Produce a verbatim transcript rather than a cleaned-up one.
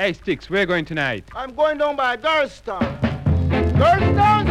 Hey, Sticks, where are you going tonight? I'm going down by Garstown. Garstown?